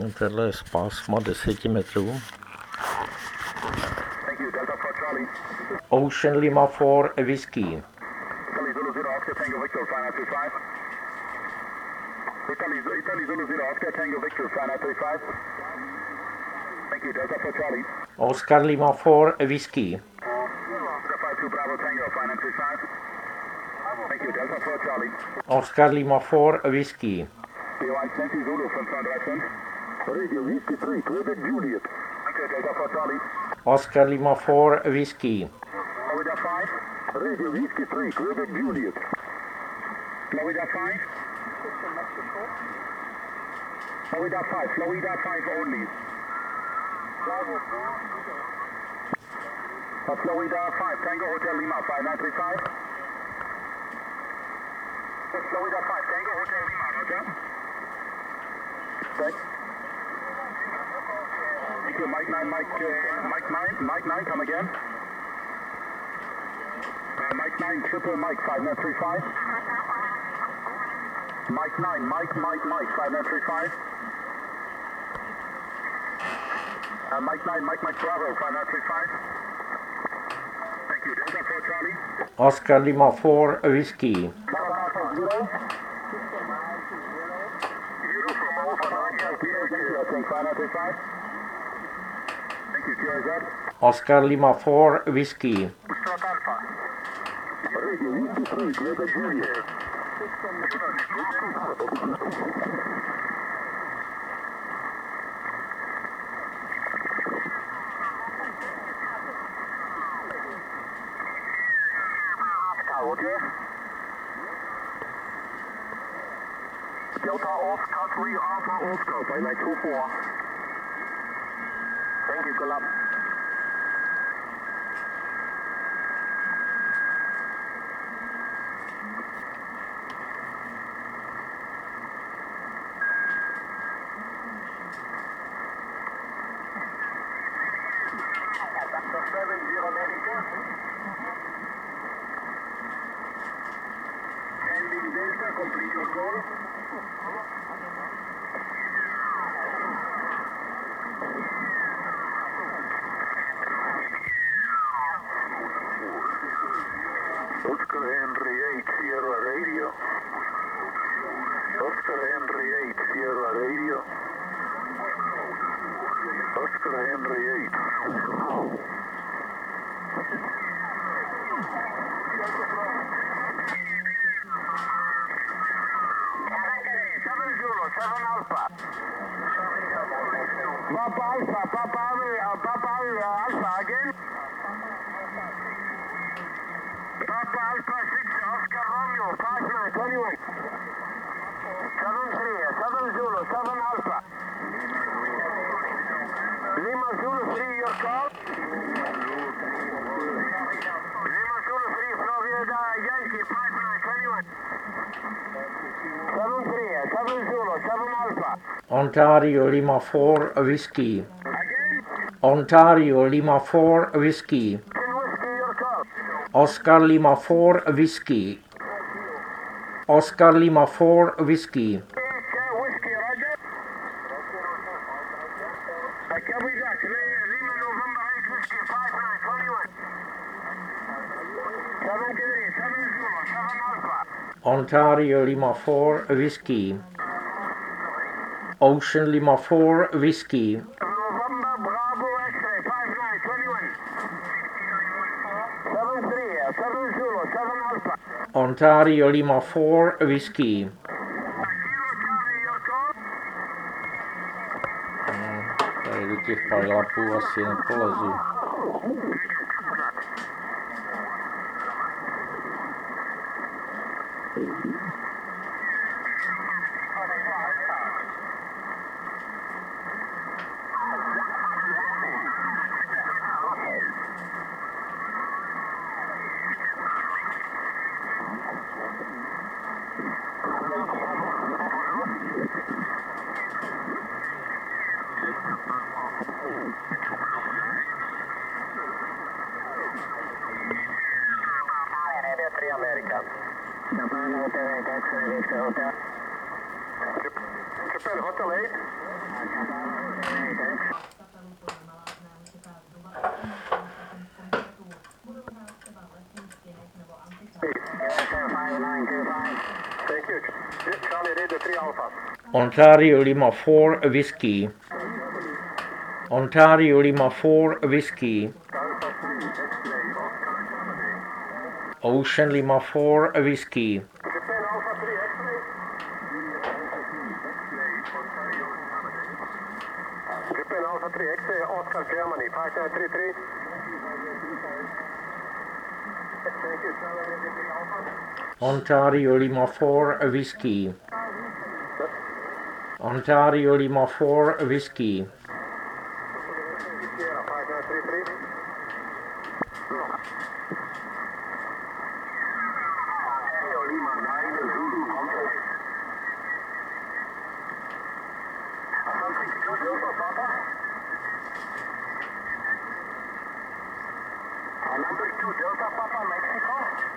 Tenhle je z pásma 10 metrů. Ocean Lima 4 Whiskey. Oscar Lima 4 Whiskey. Oscar Lima 4 Whiskey. Oscar Lima 4 Whiskey. Radio Whiskey 3, Quebec Juliet. Florida 5. Florida 5, Florida 5 only. Florida 5, Tango Hotel Lima 5935. Florida 5, Tango Hotel Lima, Roger. Thanks. Mike 9, Mike 9, come again. Mike 9, triple Mike 5935. Mike 9, Mike 5935. Mike 9, Mike Bravo 5935. Thank you, Delta 4 Charlie. Oscar Lima 4 Whiskey. Euro from Alpha 9, I think 5935. Thank you, TRZ. Oscar Lima 4 Whiskey. Struck Alpha. Radio Whiskey 3, Quebec Juliet. Delta Oscar 3 Alpha Oscar, by like 24. Thank you, Collab. Ending Delta, complete your call. Oscar Henry 8, Sierra Radio. Oscar Henry 8, Sierra Radio. Oscar Henry 8. Papa Alpha again. Papa Alpha 6, Oscar Romeo, 5921. 7-3, 7 Zulu, 7 Alpha. Lima Zulu 3, your call. Lima Zulu 3, Florida Yankee, 5921. 7-3, 7 Zulu, 7 Alpha. Ontario Lima 4 Whiskey. Again, Ontario Lima 4 Whiskey. in whiskey, your call. Oscar Lima 4 Whiskey. Oscar Lima 4 Whiskey. Okay, whiskey, Roger. Copy that. Lima November 8, whiskey, 5921. 7-3, 7 Zulu, 7 Alpha. Ontario Lima 4 Whiskey. Ocean Lima 4 Whiskey. November Bravo X-ray, 5921. 7-3, 7 Zulu, 7 Alpha. Ontario Lima 4 Whiskey. Kilo Charlie, your call. Tady do těch pajlapů asi nepolezu. America. Japan Hotel, X-ray, Victor Hotel. Japan Hotel 8. Thank you. Charlie Radio 3 Alpha. Ontario Lima 4 Whiskey. Ontario Lima 4 Whiskey. Ocean Lima 4 Whiskey. Japan Alpha 3 X-ray. Japan Alpha 3 X-ray, Oscar Germany 5933. Thank you, Charlie Radio 3 Alpha. Ontario Lima 4 Whiskey. Ontario Lima 4 Whiskey. Sierra 5933. Lima 9 Zulu Contact. 162 Delta Papa. Number 2 Delta Papa Mexico.